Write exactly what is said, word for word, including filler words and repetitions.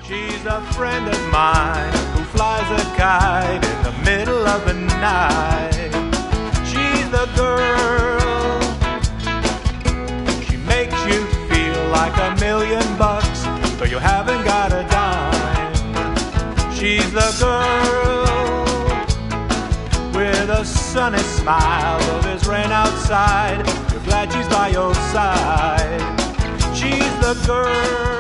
She's a friend of mine who flies a kite in the middle of the night. She's the girl. She makes you feel like a million bucks, though you haven't got a dime. She's the girl with a sunny smile, though there's rain outside, you're glad she's by your side. She's the girl